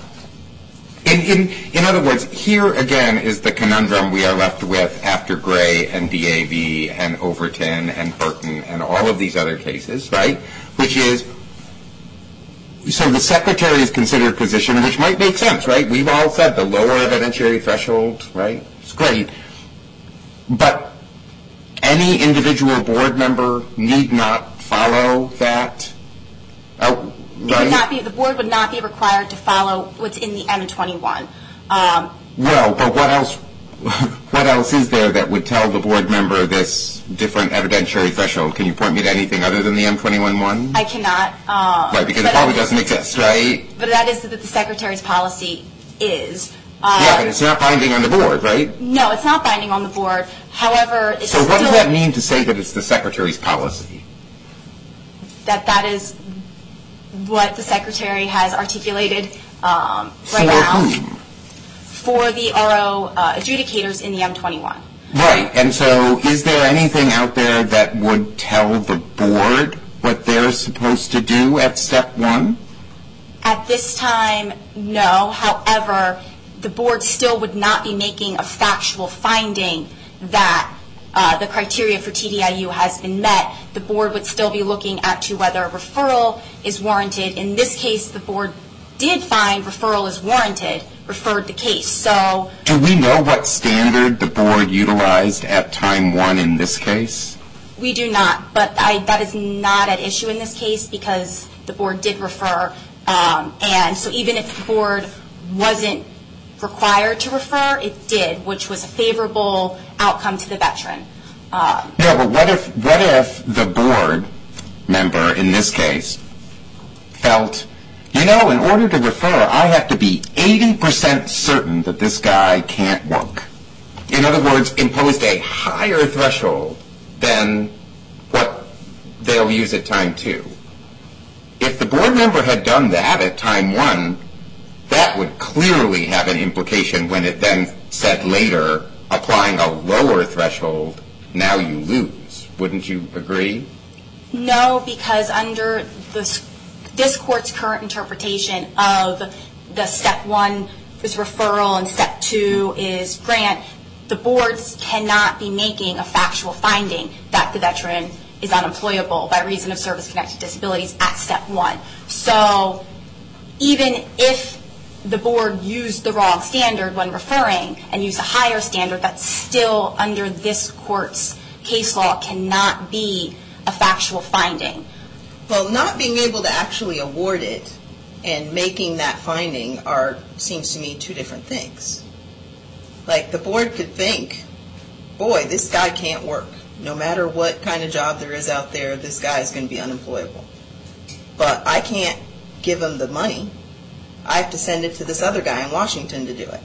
In other words, here again is the conundrum we are left with after Gray and DAV and Overton and Burton and all of these other cases, right? Which is, so the Secretary's considered position, which might make sense, right? We've all said the lower evidentiary threshold, right? It's great. But any individual board member need not follow that? Right? The board would not be required to follow what's in the M21. Well, but what what else is there that would tell the board member this different evidentiary threshold? Can you point me to anything other than the M21-1? I cannot. Right, because it probably doesn't exist, right? But that is that the Secretary's policy is. Yeah, but it's not binding on the board, right? No, it's not binding on the board. However, it's So what does that mean to say that it's the Secretary's policy? That is what the Secretary has articulated right For now. whom? For the RO adjudicators in the M21. Right, and so is there anything out there that would tell the board what they're supposed to do at step 1? At this time, no. However, the board still would not be making a factual finding that the criteria for TDIU has been met. The board would still be looking at to whether a referral is warranted. In this case, the board did find referral is warranted, referred the case. So, do we know what standard the board utilized at time 1 in this case? we do not, but that is not at issue in this case because the board did refer. And so even if the board wasn't required to refer, it did, which was a favorable outcome to the veteran. Yeah, but what if the board member in this case felt, in order to refer, I have to be 80% certain that this guy can't work. In other words, imposed a higher threshold than what they'll use at time 2. If the board member had done that at time 1, that would clearly have an implication when it then said later, applying a lower threshold, now you lose. Wouldn't you agree? No, because under this court's current interpretation of the step 1 is referral and step 2 is grant, the boards cannot be making a factual finding that the veteran is unemployable by reason of service-connected disabilities at step 1. So even if the board used the wrong standard when referring and used a higher standard, that's still under this court's case law cannot be a factual finding. Well, not being able to actually award it and making that finding seems to me two different things. Like, the board could think, boy, this guy can't work. No matter what kind of job there is out there, this guy is going to be unemployable. But I can't give him the money. I have to send it to this other guy in Washington to do it.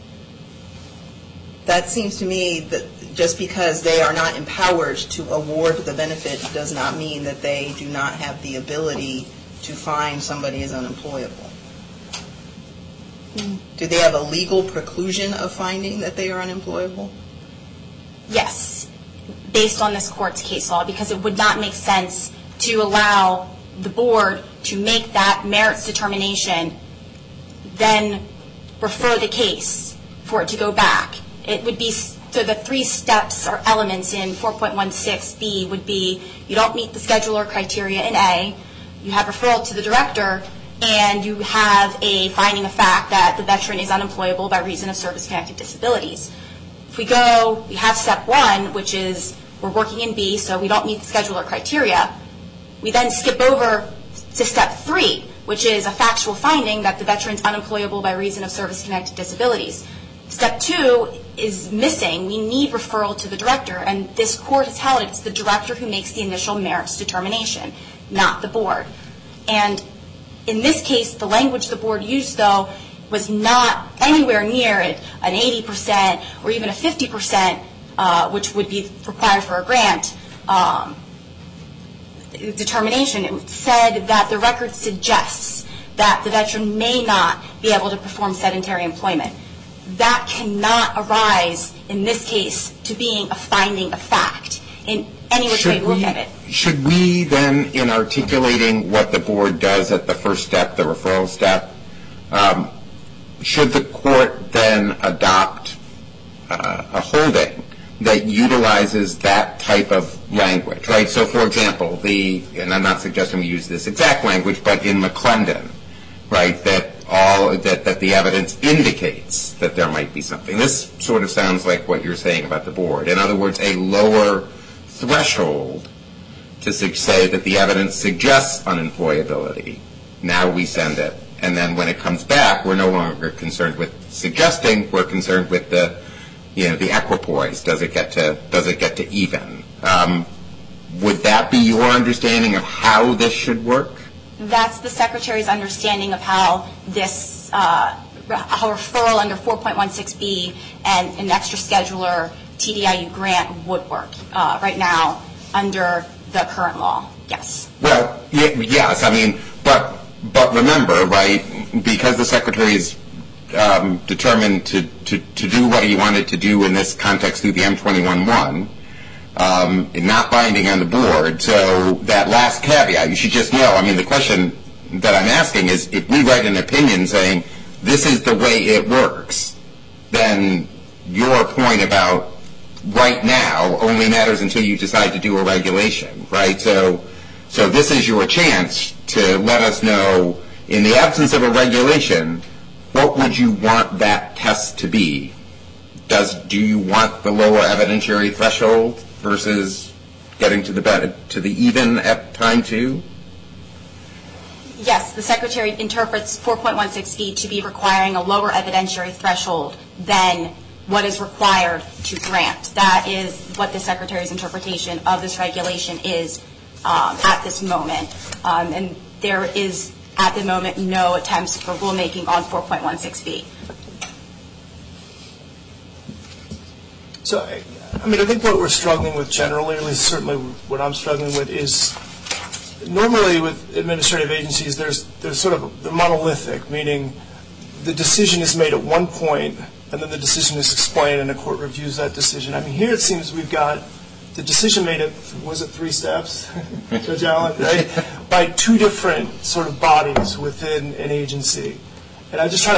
That seems to me that just because they are not empowered to award the benefit does not mean that they do not have the ability to find somebody as unemployable. Do they have a legal preclusion of finding that they are unemployable? Yes, based on this court's case law, because it would not make sense to allow the board to make that merits determination, then refer the case for it to go back. It would be, so the 3 steps or elements in 4.16b would be, you don't meet the scheduler criteria in A, you have referral to the director, and you have a finding of fact that the veteran is unemployable by reason of service-connected disabilities. If we have step 1, which is we're working in B, so we don't meet the scheduler criteria. We then skip over to step 3, which is a factual finding that the veteran is unemployable by reason of service-connected disabilities. Step 2 is missing. We need referral to the director, and this court has held it's the director who makes the initial merits determination, not the board. And in this case, the language the board used, though, was not anywhere near an 80% or even a 50%, which would be required for a grant, determination. It said that the record suggests that the veteran may not be able to perform sedentary employment. That cannot arise, in this case, to being a finding of fact in any which way you look at it. Should we then, in articulating what the board does at the first step, the referral step, should the court then adopt a holding that utilizes that type of language, right? So, for example, and I'm not suggesting we use this exact language, but in McClendon, right, that the evidence indicates that there might be something. This sort of sounds like what you're saying about the board. In other words, a lower threshold to say that the evidence suggests unemployability. Now we send it. And then when it comes back, we're no longer concerned with suggesting. We're concerned with the the equipoise? Does it get to even? Would that be your understanding of how this should work? That's the Secretary's understanding of how this, how referral under 4.16b and an extra scheduler TDIU grant would work right now under the current law. Yes. Well, yes. I mean, but remember, right? Because the Secretary is determined to do what he wanted to do in this context through the M21-1. Not binding on the board. So that last caveat, you should just know. I mean, the question that I'm asking is, if we write an opinion saying this is the way it works, then your point about right now only matters until you decide to do a regulation, right? So this is your chance to let us know, in the absence of a regulation, what would you want that test to be? Do you want the lower evidentiary threshold versus getting to the even at time 2? Yes, the Secretary interprets 4.16b to be requiring a lower evidentiary threshold than what is required to grant. That is what the Secretary's interpretation of this regulation is at this moment. And there is, at the moment, no attempts for rulemaking on 4.16b. So, I mean, I think what we're struggling with generally, at least certainly what I'm struggling with, is normally with administrative agencies, they're monolithic, meaning the decision is made at one point, and then the decision is explained, and the court reviews that decision. I mean, here it seems we've got the decision made at, was it 3 steps, Judge Allen, right? By 2 different sort of bodies within an agency. And I'm just trying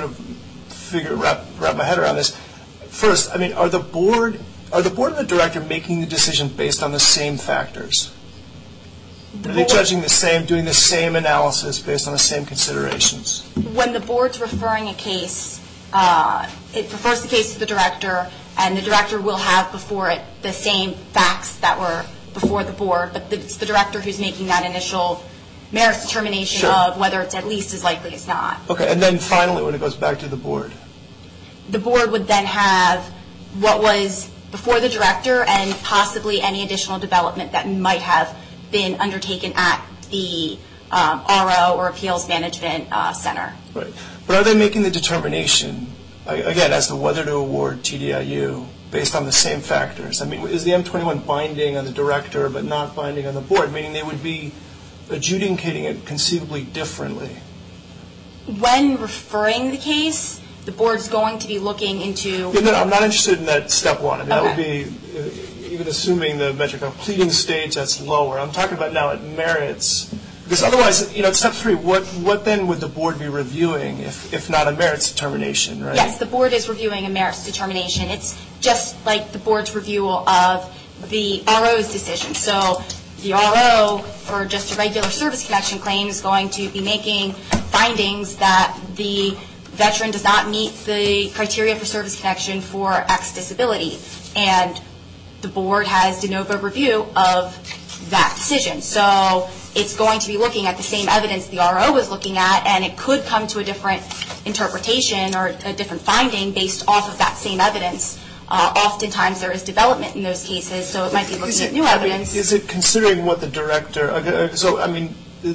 to wrap my head around this. First, I mean, are the board and the director making the decision based on the same factors? Are they judging the same, doing the same analysis based on the same considerations? When the board's referring a case, it refers the case to the director, and the director will have before it the same facts that were before the board, but it's the director who's making that initial merits determination of whether it's at least as likely as not. Okay, and then finally when it goes back to the board? The board would then have what was before the director and possibly any additional development that might have been undertaken at the RO or Appeals Management Center. Right. But are they making the determination, again, as to whether to award TDIU based on the same factors? I mean, is the M21 binding on the director but not binding on the board, meaning they would be adjudicating it conceivably differently? When referring the case, the board's going to be looking into... No, I'm not interested in that step 1. I mean, that would be, even assuming the metric of pleading stage, that's lower. I'm talking about now at merits. Because otherwise, at step 3, what then would the board be reviewing if not a merits determination, right? Yes, the board is reviewing a merits determination. It's just like the board's review of the RO's decision. So the RO, for just a regular service connection claim, is going to be making findings that the veteran does not meet the criteria for service connection for X disability. And the board has de novo review of that decision. So it's going to be looking at the same evidence the RO was looking at, and it could come to a different interpretation or a different finding based off of that same evidence. Oftentimes there is development in those cases, so it might be looking at new evidence. Is it considering what the director... So, I mean,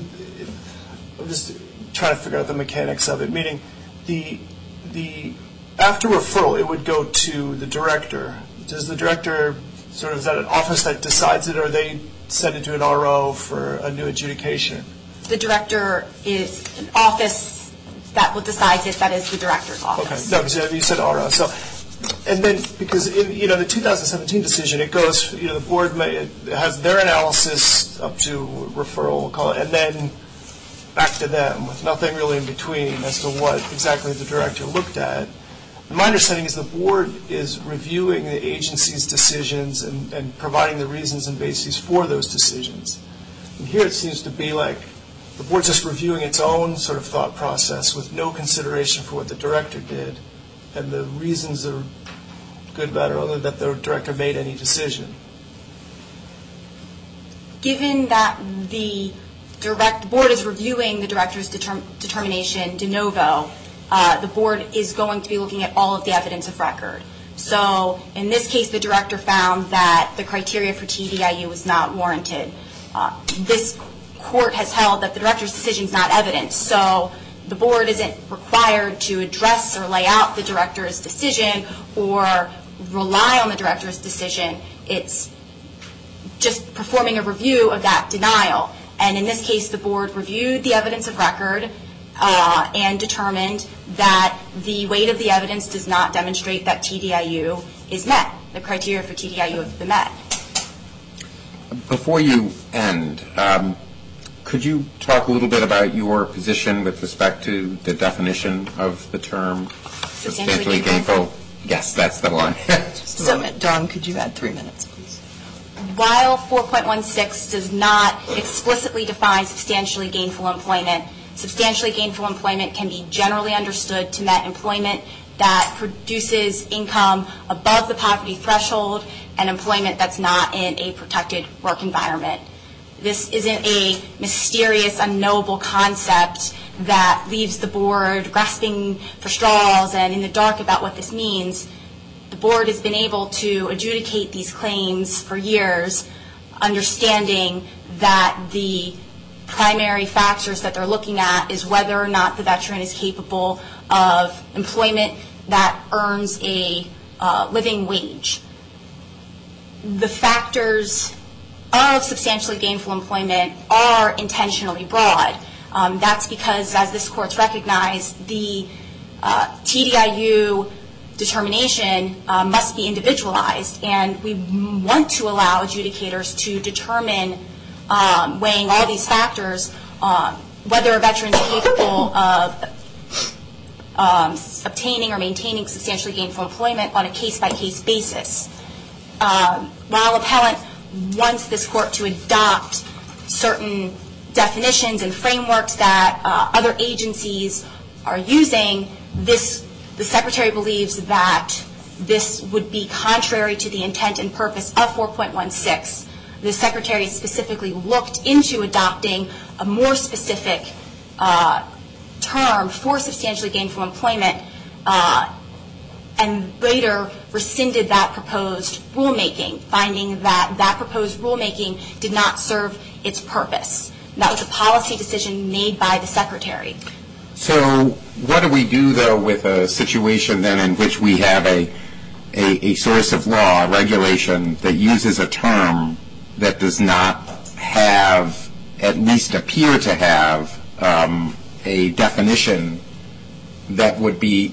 I'm just trying to figure out the mechanics of it, meaning after referral, it would go to the director. Does the director is that an office that decides it, or they send it to an RO for a new adjudication? The director is an office that will decide it. That is the director's office. Okay. No, because you said RO. So, and then because in the 2017 decision, it goes. The board has their analysis up to referral, we'll call it, and then back to them with nothing really in between as to what exactly the director looked at. And my understanding is the board is reviewing the agency's decisions and providing the reasons and bases for those decisions. And here it seems to be like the board's just reviewing its own sort of thought process with no consideration for what the director did, and the reasons are good, bad, or other that the director made any decision. Given that the board is reviewing the director's determination de novo, the board is going to be looking at all of the evidence of record. So in this case, the director found that the criteria for TDIU was not warranted. This court has held that the director's decision is not evidence, so the board isn't required to address or lay out the director's decision or rely on the director's decision. It's just performing a review of that denial. And in this case, the board reviewed the evidence of record and determined that the weight of the evidence does not demonstrate that TDIU is met. The criteria for TDIU have been met. Before you end, could you talk a little bit about your position with respect to the definition of the term substantially gainful? Yes, that's the one. Just a moment. Dawn, could you add 3 minutes, please? While 4.16 does not explicitly define substantially gainful employment, substantially gainful employment can be generally understood to mean employment that produces income above the poverty threshold and employment that's not in a protected work environment. This isn't a mysterious, unknowable concept that leaves the board grasping for straws and in the dark about what this means. The board has been able to adjudicate these claims for years, understanding that the primary factors that they're looking at is whether or not the veteran is capable of employment that earns a living wage. The factors of substantially gainful employment are intentionally broad. That's because, as this court's recognized, the TDIU determination must be individualized, and we want to allow adjudicators to determine, weighing all these factors, whether a veteran is capable of obtaining or maintaining substantially gainful employment on a case-by-case basis. While appellant wants this court to adopt certain definitions and frameworks that other agencies are using, the Secretary believes that this would be contrary to the intent and purpose of 4.16. The Secretary specifically looked into adopting a more specific term for substantially gainful employment and later rescinded that proposed rulemaking, finding that that proposed rulemaking did not serve its purpose. That was a policy decision made by the Secretary. So what do we do, though, with a situation then in which we have a source of law, a regulation, that uses a term that does not have, at least appear to have, a definition that would be,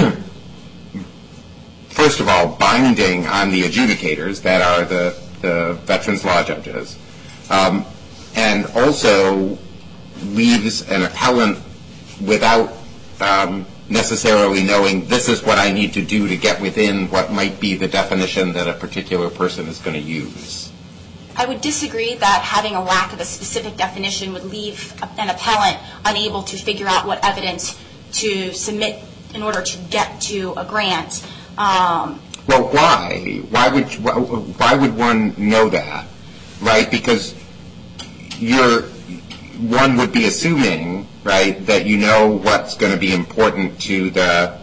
first of all, binding on the adjudicators, that are the veterans law judges, and also leaves an appellant without necessarily knowing this is what I need to do to get within what might be the definition that a particular person is going to use? I would disagree that having a lack of a specific definition would leave an appellant unable to figure out what evidence to submit in order to get to a grant. Well, why? Why would one know that, right? Because one would be assuming, right, that you know what's going to be important to the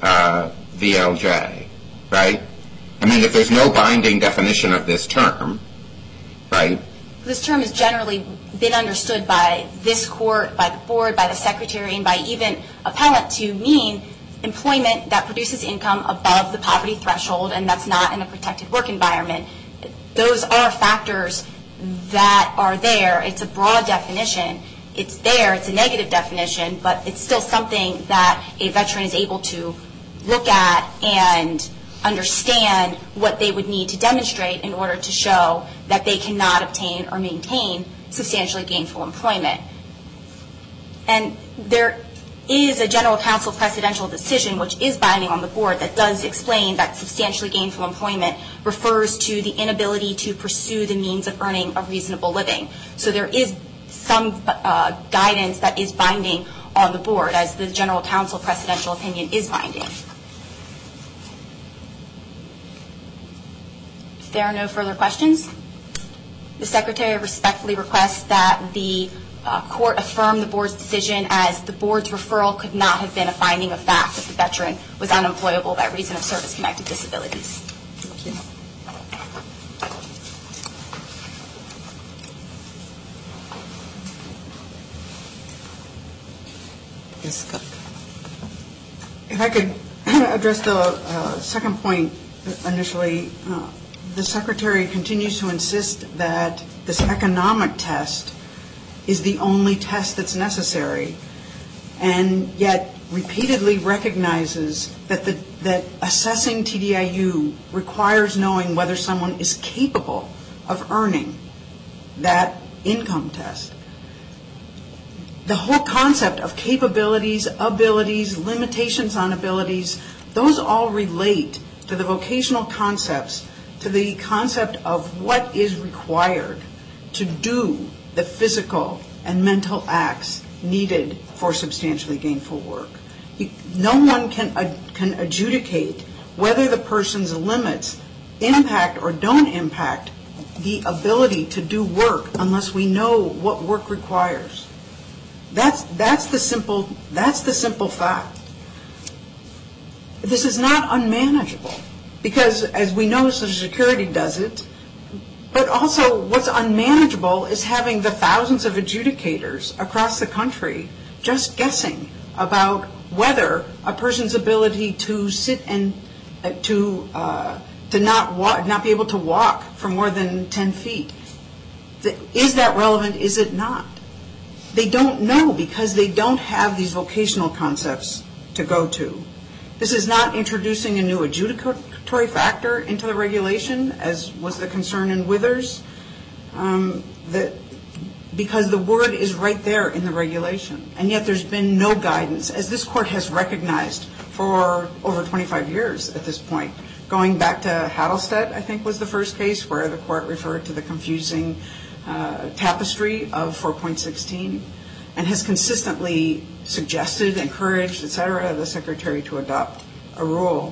VLJ, right? I mean, if there's no binding definition of this term, right? This term has generally been understood by this court, by the board, by the Secretary, and by even appellant to mean employment that produces income above the poverty threshold, and that's not in a protected work environment. Those are factors that are there. It's a broad definition. It's there. It's a negative definition, but it's still something that a veteran is able to look at and understand what they would need to demonstrate in order to show that they cannot obtain or maintain substantially gainful employment. And there is a general counsel precedential decision which is binding on the board that does explain that substantially gainful employment refers to the inability to pursue the means of earning a reasonable living. So there is some guidance that is binding on the board, as the general counsel precedential opinion is binding. If there are no further questions, the Secretary respectfully requests that the court affirm the board's decision, as the board's referral could not have been a finding of fact that the veteran was unemployable by reason of service-connected disabilities. Thank you. Ms. Cook. If I could address the second point initially, the Secretary continues to insist that this economic test is the only test that's necessary, and yet repeatedly recognizes that assessing TDIU requires knowing whether someone is capable of earning that income test. The whole concept of capabilities, abilities, limitations on abilities, those all relate to the vocational concepts, to the concept of what is required to do the physical and mental acts needed for substantially gainful work. No one can adjudicate whether the person's limits impact or don't impact the ability to do work unless we know what work requires. That's the simple fact. This is not unmanageable because, as we know, Social Security does it. But also, what's unmanageable is having the thousands of adjudicators across the country just guessing about whether a person's ability to sit and to not be able to walk for more than 10 feet. Is that relevant? Is it not? They don't know because they don't have these vocational concepts to go to. This is not introducing a new adjudicatory factor into the regulation, as was the concern in Withers, because the word is right there in the regulation. And yet there's been no guidance, as this Court has recognized for over 25 years at this point. Going back to Hattelstedt, I think, was the first case where the Court referred to the confusing tapestry of 4.16 and has consistently suggested, encouraged, et cetera, the Secretary to adopt a rule.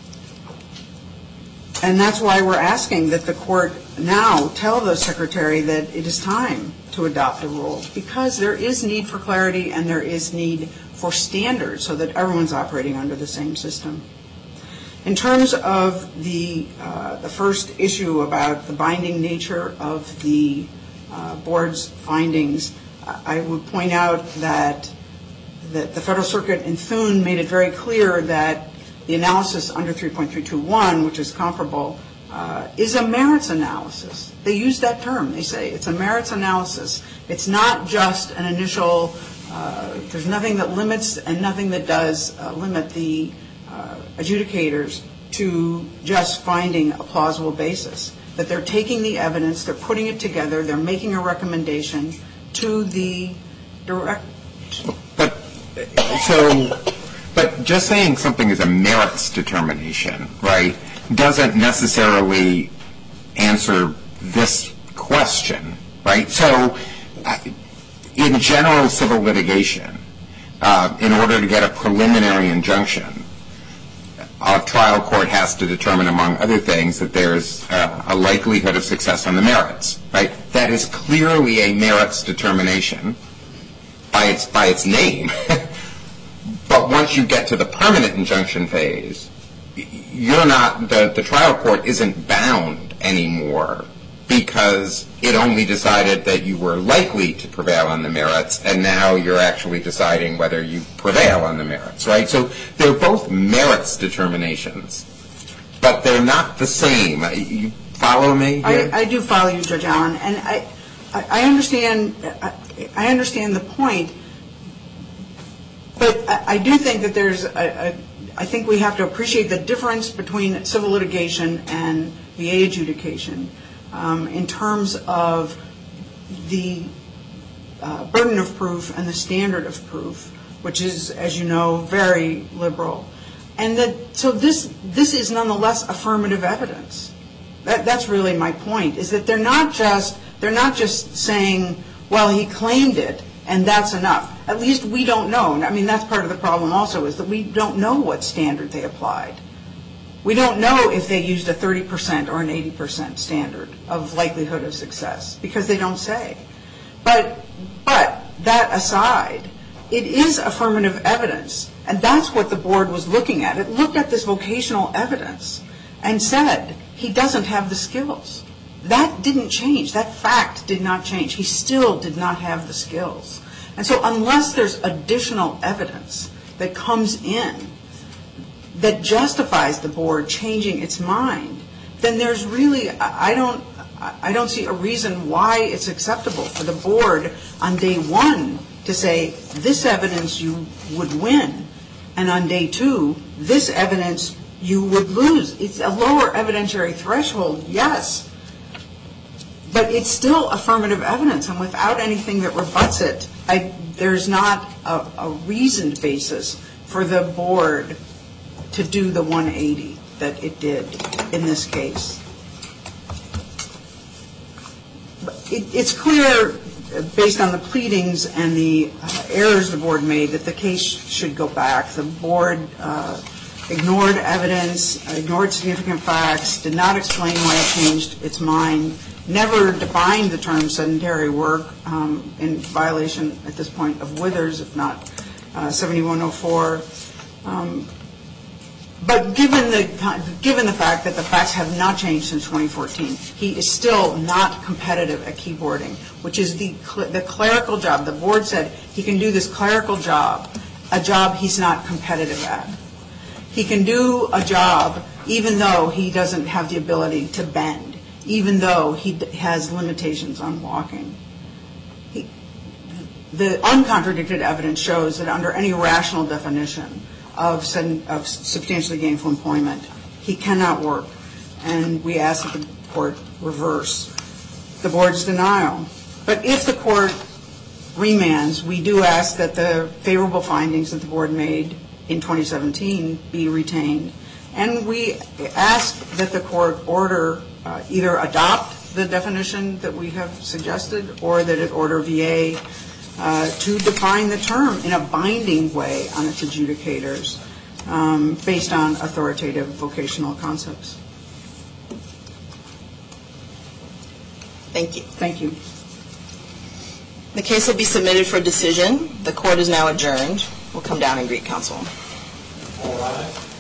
And that's why we're asking that the Court now tell the Secretary that it is time to adopt a rule, because there is need for clarity and there is need for standards so that everyone's operating under the same system. In terms of the first issue about the binding nature of the Board's findings, I would point out that the Federal Circuit in Thune made it very clear that the analysis under 3.321, which is comparable, is a merits analysis. They use that term. They say it's a merits analysis. It's not just an initial, there's nothing that limits and nothing that does limit the adjudicators to just finding a plausible basis. That they're taking the evidence, they're putting it together, they're making a recommendation to the director. But just saying something is a merits determination, right, doesn't necessarily answer this question, right? So in general civil litigation, in order to get a preliminary injunction, a trial court has to determine, among other things, that there's a likelihood of success on the merits, right? That is clearly a merits determination by its name. But once you get to the permanent injunction phase, you're not, the trial court isn't bound anymore because it only decided that you were likely to prevail on the merits, and now you're actually deciding whether you prevail on the merits, right? So they're both merits determinations, but they're not the same. You follow me here? I do follow you, Judge Allen, and I understand the point, but I do think that there's I think we have to appreciate the difference between civil litigation and VA adjudication in terms of the burden of proof and the standard of proof, which is, as you know, very liberal. And so this is nonetheless affirmative evidence. That's really my point, is that they're not just saying, well, he claimed it and that's enough. At least we don't know. I mean, that's part of the problem also, is that we don't know what standard they applied. We don't know if they used a 30% or an 80% standard of likelihood of success, because they don't say. But that aside, it is affirmative evidence, and that's what the board was looking at. It looked at this vocational evidence and said he doesn't have the skills. That didn't change. That fact did not change. He still did not have the skills. And so unless there's additional evidence that comes in that justifies the board changing its mind, then there's really, I don't see a reason why it's acceptable for the board on day one to say this evidence you would win, and on day two, this evidence you would lose. It's a lower evidentiary threshold, yes, but it's still affirmative evidence, and without anything that rebuts it, there's not a reasoned basis for the board to do the 180 that it did in this case. It's clear, based on the pleadings and the errors the board made, that the case should go back. The board ignored evidence, ignored significant facts, did not explain why it changed its mind, never defined the term sedentary work in violation at this point of Withers, if not 7104. But given the fact that the facts have not changed since 2014, he is still not competitive at keyboarding, which is the clerical job. The board said he can do this clerical job, a job he's not competitive at. He can do a job even though he doesn't have the ability to bend, even though he has limitations on walking. The uncontradicted evidence shows that under any rational definition of substantially gainful employment, he cannot work, and we ask that the court reverse the board's denial. But if the court remands, we do ask that the favorable findings that the board made in 2017 be retained, and we ask that the court order either adopt the definition that we have suggested or that it order VA to define the term in a binding way on its adjudicators based on authoritative vocational concepts. Thank you. Thank you. The case will be submitted for decision. The court is now adjourned. We'll come down and greet counsel. All right.